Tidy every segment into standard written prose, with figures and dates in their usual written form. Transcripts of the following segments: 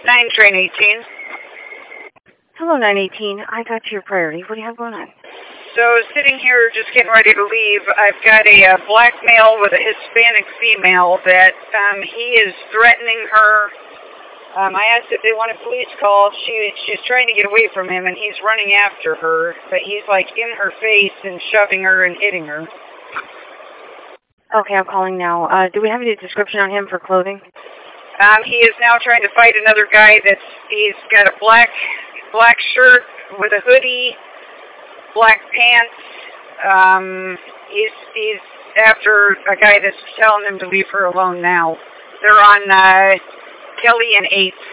9 train 18. Hello, 918. I got your priority. What do you have going on? So sitting here just getting ready to leave, I've got a black male with a Hispanic female that he is threatening her. I asked if they want a police call. She's trying to get away from him, and he's running after her, but he's like in her face and shoving her and hitting her. Okay, I'm calling now. Do we have any description on him for clothing? He is now trying to fight another guy he's got a black shirt with a hoodie, black pants. He's after a guy that's telling him to leave her alone now. They're on Kelly and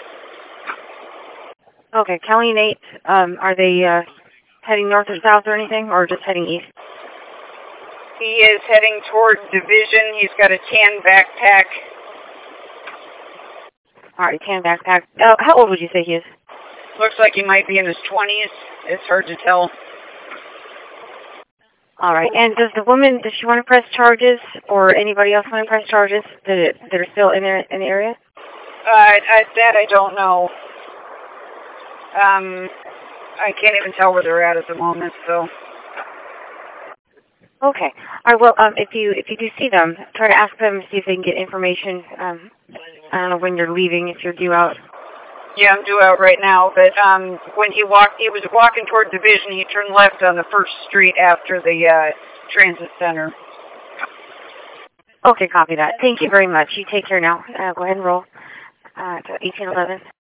8th. Okay, Kelly and 8th. Are they heading north or south or anything, or just heading east? He is heading toward Division. He's got a tan backpack. All right, tan backpack. How old would you say he is? Looks like he might be in his 20s. It's hard to tell. All right, and does she want to press charges, or anybody else want to press charges that are still in the area? That I don't know. I can't even tell where they're at the moment, so. Okay. All right, well, if you do see them, try to ask them, see if they can get information. I don't know when you're leaving, if you're due out. Yeah, I'm due out right now, but when he was walking toward Division, he turned left on the first street after the transit center. Okay, copy that. Thank you very much. You take care now. Go ahead and roll to 1811.